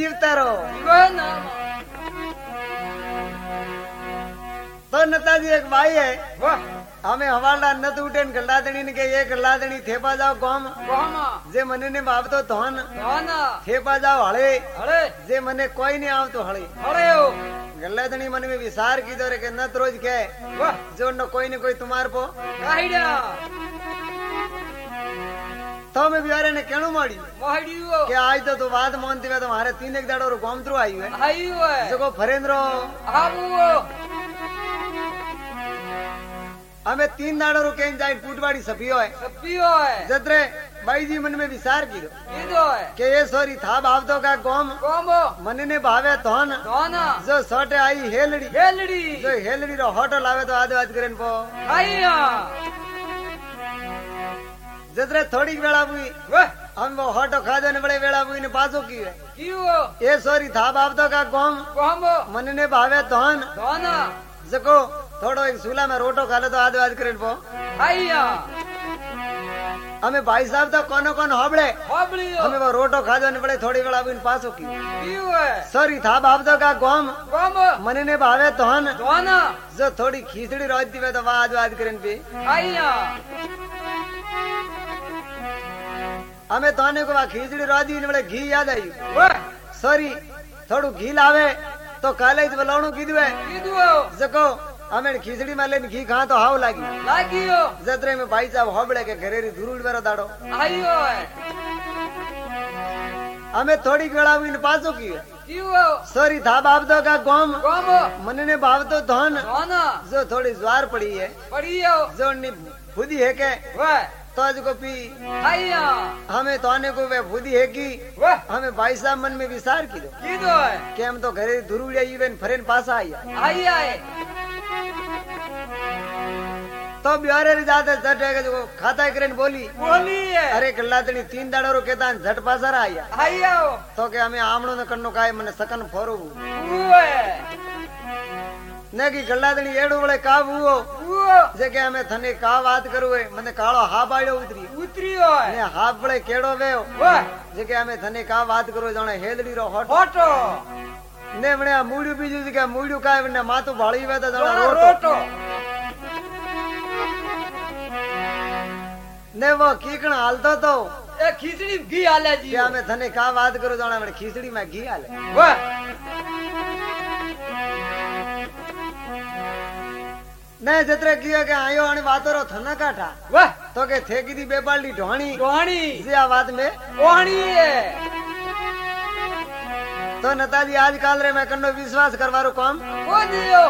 जीवता रहो। तो नेताजी एक भाई है, हमें हवालदार न तो उठे गल्लादणी ने के ये गल्लादणी थेपा जाओ गोम जे मने ने बाप तो धन थेपा जाओ हड़े जे मने कोई नहीं आव तो हड़े गल्लादणी मन में विचार की दो रे के नत रोज के जो न कोई तुम्हार पो तो मैं बिहारे ने कहणु माड़ी कि आज तो बात मानती है तुम्हारे 3 एक दाड़ो गोम थ्रू आई है जो फरेंद्रो हमें 3 दाड़ो रू कहीं जाए टूटवाड़ी सपियो है जतरे भाई जी मन में विचार की के ये सोरी था भावतो का गोम मन ने भावे धन जो सोटे आई हेलड़ी जो हेलड़ी रो होटल आवे तो आदे आज करेन पो जतरे थोड़ी वेला हुई हम वो होटो खादे ने बड़े वेला हुई ने पासो की है ये सोरी था भावतो का गोम मन ने भावे धन जको थोड़ो एक सूला में रोटो खा ले तो आदे आज करेन पो हमें भाई साहब तो कौन होबड़े हमें वो रोटो खा जाने पड़े थोड़ी वेला इन पासो की सॉरी था बाप तो का गोम मने ने भावे धन जो थोड़ी खिचड़ी रोती है तो वाद करें पे हमें तोने को खिचड़ी रोदी ने बड़े घी याद आई सॉरी थोड़ू घी लावे तो काले बोलावणु कीधु है जको हमें खिचड़ी में लेन घी खा तो हाव लागी जतरे में भाई साहब होबड़े के घरेरी धुरुड़ बेरो दाड़ो हमें थोड़ी वेला इन पासो की सॉरी था बाप तो का गोम मन ने भाव तो धन जो थोड़ी ज्वार पड़ी है जो खुदी है के तो आज को पी हमें तो आने को वे खुदी है की हमें भाई साहब मन में विचार की दो कि हम तो घरे धुरुड़िया इवन फरेन पासा आई तो बिहारे जाते झट है जो खाता करें बोली है अरे गल्लादणी 3 दाड़ो रो केता झट पासा आया तो के हमें आमणो न कन्नो काय मने सकन फोरो ने की गल्लादणी एड़ो बड़े का हुओ जे के हमें थने का बात करू है मने काळो हा बाड़ो उतरी ने हा बड़े केड़ो वेओ जे के हमें थने का बात करू जाने हेदड़ी रो होटो ने बने मूड़ू बीजू जे के मूड़ू काय ने माथू भाળી वे तो जाने रोटो ने वो कीकण हालतो तो ए खिचड़ी घी आले जी क्या मैं थने का बात करू जाने बड़े खिचड़ी में घी आले वाह नहीं जतरे किया के आयो आणि बातो रो थना काठा वाह तो के थेकी दी बेबाली ढोणी जे आ बात में ओहणी है तो नेताजी आजकल रे मैं कन्नो विश्वास करवारो काम को दियो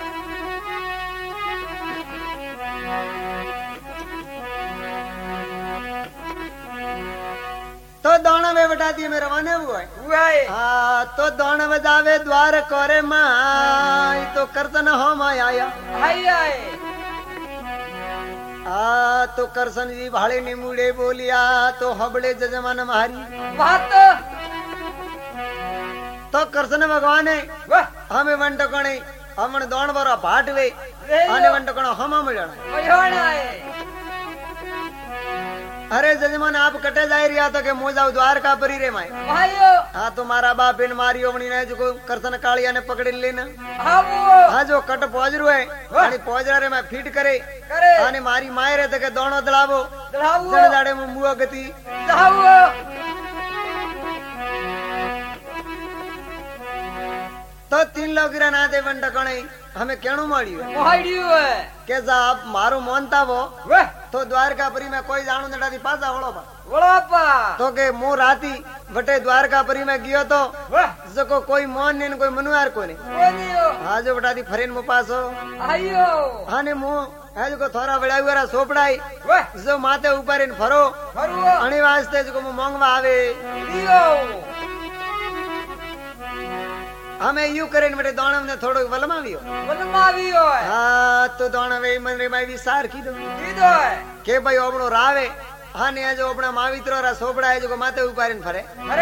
तो दौड़ में बटाती में रवाने हुआ है हाँ तो दौड़ बजावे द्वार कोरे माई तो करतन हो माय आया तो करसन जी भाड़े ने मुड़े बोलिया तो हबड़े जजमान मारी बात तो करसन भगवान हमें वन टकणे हमन दौड़ बरा भाट वे आने वन टकणो हम जाना अरे जजमान आप कटे जा रहा तो के मोजाओ द्वारका परी रे माय हाँ तुम्हारा बाप इन मारियो बनी ने जो करसन कालिया ने पकड़ लेना हाँ जो कट पहुंच रू है पहुंच रहा रे मैं फीट करे आने मारी माए रे तो के दोनों दलावो जड़ जाड़े में मुआ गति तो 3 लोग ना दे वन टकणे हमें केणु माड़ियो है के आप मारो मोनता वो तो द्वारकापुरी में कोई जाणु नडादी पासा वड़ोपा तो के मु राती बटे द्वारकापुरी में गयो तो जको कोई मोन ने कोई मनुआर को नहीं हाँ जो बटादी फरेन मु पासो आयो हाँ ने मु है जो थोड़ा बड़ा हुआ सोपड़ाई जो माथे ऊपर इन फरो अणी वास्ते जो मु मांगवा आवे हमें यू करें बटे दोण ने थोड़ो वलमावियो हाँ तो दोण वे मन रे माई विचार कीधो है के भाई ओबड़ो रावे हाँ ने जो अपना मावित्रो रा सोपड़ा है जो माथे ऊपर फरे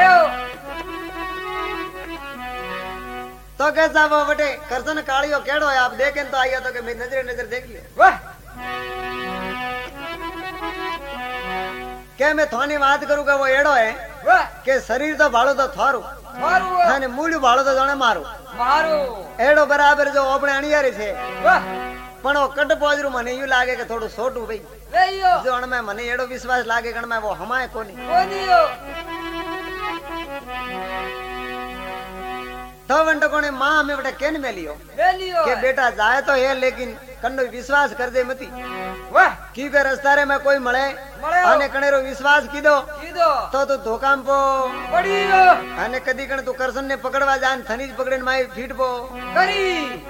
तो कैसा वो बटे करसन कालियो केड़ो है आप देखें तो आइया तो के मेरी नजर देखिए के मैं थानी बात करूंगा वो एड़ो है के शरीर तो भाड़ो तो थारो અને મૂળ્યું ભાળો તો જાણે મારું એડો બરાબર જો આપણે અણિયારી છે પણ ઓ કટ પોજરું મને એવું લાગે કે થોડું છોટું ભાઈ જો અણમાં મને એડો વિશ્વાસ લાગે કે અણમાં વો હમાય કોની तो वंट कोने मां हमें बेटा केन मेलियो के बेटा जाए तो है लेकिन कन्नो विश्वास कर दे मती वाह क्योंकि रस्ता रे में कोई मळे अने कणेरो विश्वास कीधो तो तू धोकाम पो पड़ीयो अने कदी कण तू करसन ने पकड़वा जान थनीज पकड़न माई फीट पो करी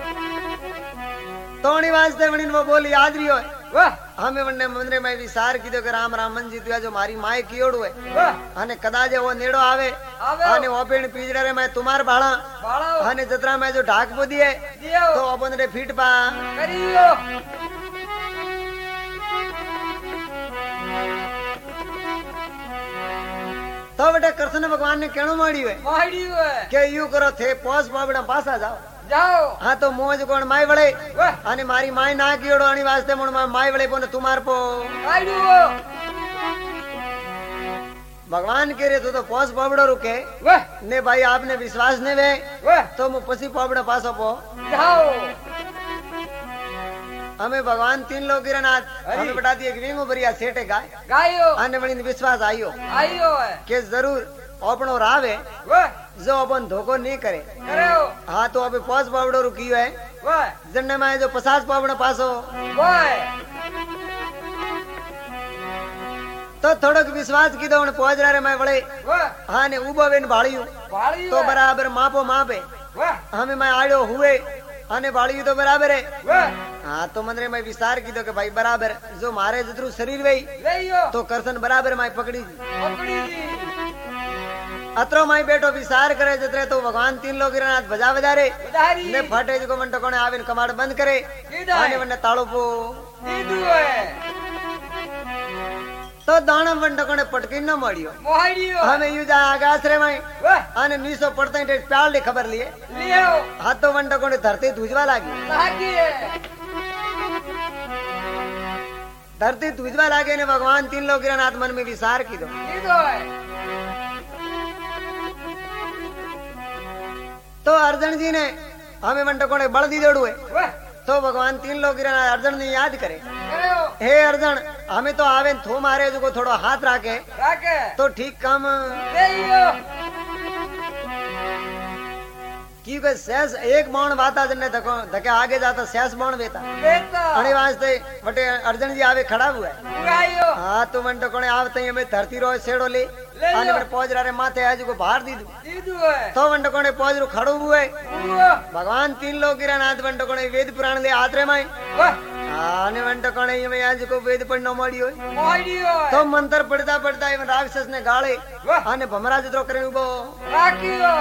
तोणी वास्ते वणीन वो बोली आदरियो वाह हमें वने मंदिर में विचार कीधो के राम राम मन जी तू जो मारी माए कियोड़ो है वाह अने कदाच वो नेड़ो आवे अने ओपेण पीजड़ा रे मैं तुम्हार बाळा अने जतरा में जो ढाक बोदी है तो अपन रे फीट पा करियो तो बेटा कृष्ण भगवान ने केणो माड्यो है के यू करो थे पोस बाबड़ा पासा जाओ जाओ हाँ तो मोज कोण माई वळे अने मारी माई ना कीड़ो आनी वास्ते मोण माई वळे पोने तुम्हार पो भगवान कह रहे तो पोस पावड़ो रुके ने भाई आपने विश्वास ने वे तो मु पसी पावड़ा पासो पो जाओ हमें भगवान तीन लोग गिरनाथ हमें बता दिए कि विंगो बरिया सेटे गायो आने बणी विश्वास आयो के जरूर अपनो रावे जो अपन धोखो नहीं करे हाँ तो अभी 5 पावड़ो रुकियो है जन्ने में जो 50 पावड़ा पासो तो थोड़क विश्वास की दो पहुंच रहा मैं बड़े हाँ ने उबो बेन भाड़ियो तो बराबर मापो मापे हमें मैं आड़ो हुए आने भाड़ियो तो बराबर है हाँ तो मंदिर में विचार की दो के भाई बराबर जो मारे जतरू शरीर वही तो करसन बराबर मैं पकड़ी अतरो माई बेटो विचार करे जतरे तो भगवान तीन लोग गिरनाथ बजा बजा रे ने फटे जो मंटो कोने आविन कमाड़ बंद करे आने वने ताळो पो तो दाना मंटो कोने पटकी न मड़ियो हमें यू जा आकाश रे माई आने नीसो पड़ते टे प्याल ले खबर लिए हाथों मंटो कोने धरती तुजवा लागी धरती तुजवा लागे ने भगवान तीन लोग गिरनाथ मन में विचार की दो तो अर्जुन जी ने हमें मंटो कोने बल दी जोड़ू है तो भगवान तीन लोग अर्जुन ने याद करे हे अर्जुन हमें तो आवे थो मारे जो थोड़ो हाथ राखे तो ठीक काम क्योंकि शेष एक बाण वाता जने धके आगे जाता शेष बाण वेता अने वास्ते बटे अर्जुन जी आवे खड़ा हुआ है हाँ तो मंटो कोने आवते हमें धरती रो सेड़ो ले आने में पहुंच रहा रे माथे आज को बाहर दीदू तो मंटो कोने पहुंच रो खड़ो हुए भगवान तीन लोग गिरनाथ मंटो कोने वेद पुराण ले आत्रे माई आने मंटो कोने में आज को वेद पढ़नो मड़ियो तो मंत्र पढ़ता पढ़ता एवं राक्षस ने गाले आने भमरा जतरो करे उबो राखियो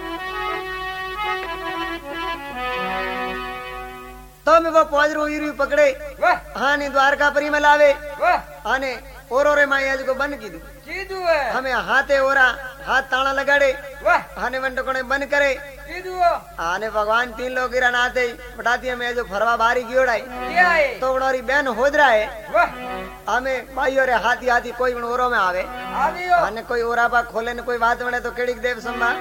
तो मैं वो पौजरू ईरू पकड़े हाँ ने द्वारका परी में लावे आने ओरोरे माई आज को बन कीधु हमें हाथे ओरा हाथ ताना लगाड़े आने वंटो कोने बन करे आने भगवान तीन लोग गिरा नाते बटाती में जो फरवा बारी गियोड़ाई तो उनोरी बहन होद रहा है हमें भाई और हाथी हाथी कोई ओरो में आवे आने कोई ओरा बा खोले ने कोई बात बने तो केड़ी देव संभा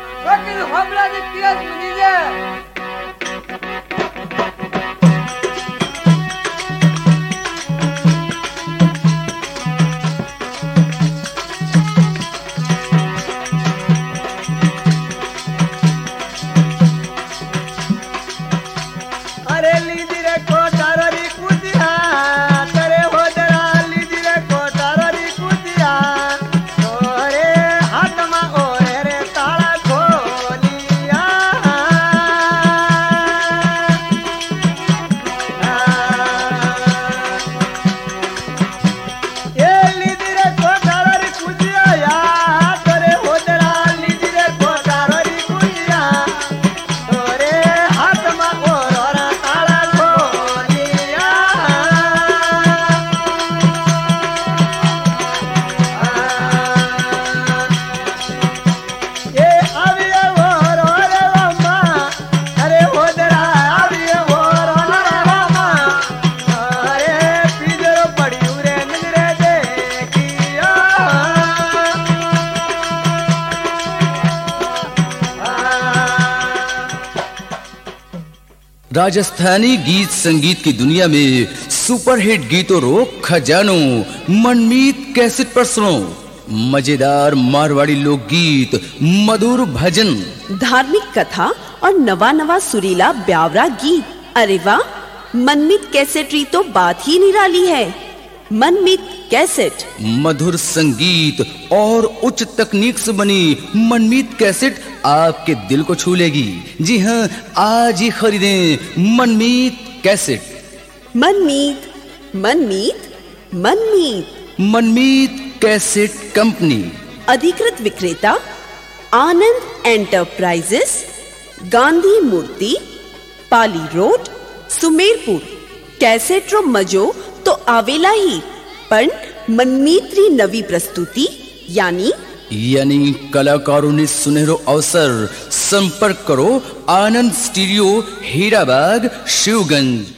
राजस्थानी गीत संगीत की दुनिया में सुपरहिट गीतों रो खजानों मनमीत कैसेट पर सुनो मजेदार मारवाड़ी लोकगीत, मधुर भजन, धार्मिक कथा और नवा नवा सुरीला ब्यावरा गीत। अरे वाह, मनमीत कैसेटरी तो बात ही निराली है। मनमीत कैसेट मधुर संगीत और उच्च तकनीक से बनी मनमीत कैसेट आपके दिल को छू लेगी। जी हाँ, आज ही खरीदें Manmeet cassette. Manmeet Manmeet Manmeet Manmeet cassette company, अधिकृत विक्रेता Anand enterprises, Gandhi Murti, Pali road, Sumerpur. Cassette रो मजो तो आवेला ही, पण मनमीतरी नवी प्रस्तुति यानी कलाकारों ने सुनहरो अवसर। संपर्क करो आनंद स्टूडियो, हीराबाग, शिवगंज।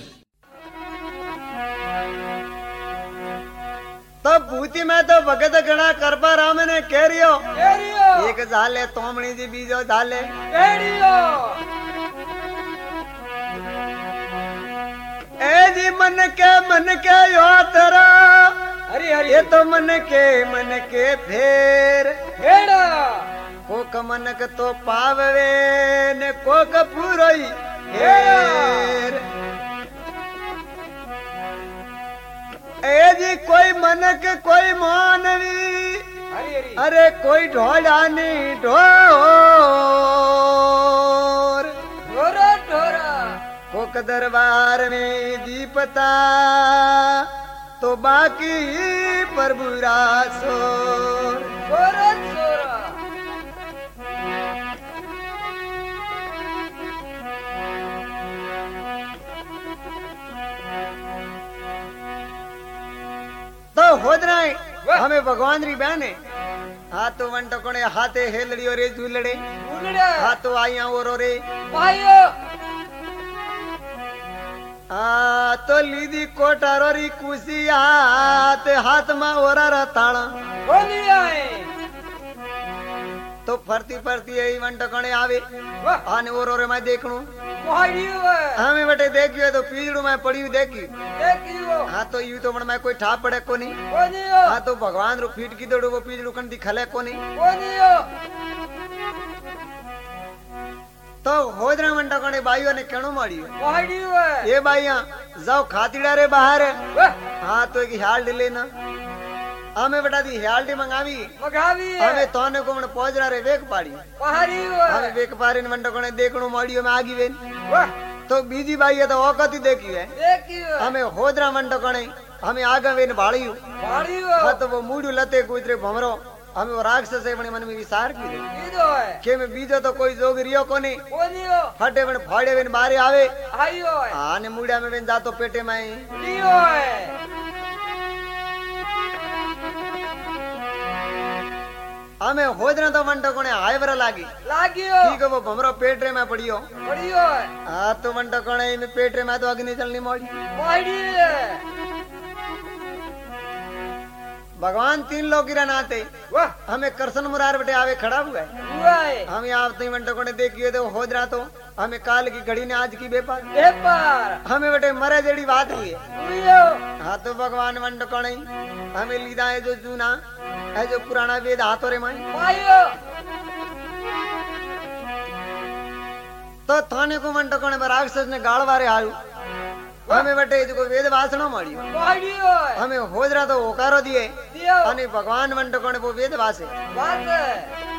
तो भूति में तो भगत गणा करपा राम ने कह रियो एक झाले तोमणी जी बीजो झाले ए जी मन के यो तेरा हरी हरी ये तो मन के फेर फेड़ा कोक मनक तो पावे ने कोक पूरोई फेर। ए जी कोई मनक कोई मानवी अरे कोई ढोलानी ढोर ढोरा ढोरा कोक दरबार में दीपता तो बाकी प्रभु रासोर सोरा सोरा। तो होदना हमें भगवान री बहन है हाथ तो वन टकोने हाथे हेलड़ियो रे झूलड़े हाथ तो आइया ओरो रे भाइयो तो लीदी कोटारो री कुसी हाथ में ओरा रताड़ा बोली आए तो फरती फरती यही वन टकोने आवे आने ओरो रे मैं देखणू हमें बटे देखियो तो पीजड़ू में पड़ी देखी हाँ तो यू तो मैं कोई ठा पड़े को नहीं हाँ तो भगवान रू फीट की दौड़ो वो पीजड़ू कन दिखले को नहीं। तो होदरा मंडा कोने बाइयों ने कहणो मारियो ये बाइया जाओ खातीड़ा रे बाहर हाँ तो एक हाल डिले ना हमें बता दी हाल्टी मंगावी हमें तोने को मन पहुंचरा रे वेक पाड़ी हमें वेक पारी मंडा कोने देखणो मारियो में आगी वेन तो बीजी बाई है तो औकत ही देखी है हमें होदरा मंडा कोने हमें आगे वेन भाड़ियो हाँ तो वो मूडू लते गुजरे भमरो हमें वो राक्षस है मन में विचार की के में बीजो तो कोई जोग रियो कोनी फटे वन फाड़े वेन बारे आवे आने मुड़िया में वेन जातो पेटे में हमें होदना तो मंटो कोने आयवरा लागियो ठीक है वो भमरो पेटरे में पड़ियो हाँ तो मंटो कोने में पेटरे में तो अग्नि चलनी मोड़ी भगवान तीन लोग गिरा नाते हमें करसन मुरार बटे आवे खड़ा हुआ है हम यहाँ तो मंटो कोने देखिए तो होदरा तो हमें काल की घड़ी ने आज की बेपार हमें बटे मरे जड़ी बात हुई है हाँ तो भगवान मंटो कोने हमें लीदा है जो जूना है जो पुराना वेद हाथों रे माई तो थाने को मंटो कोने में राक्षस ने गाड़वारे आयु हमें बटे जो वेद वासनो मारियो हमें होदरा तो होकारो दिए भगवान मंटो कोने वो वेद वासे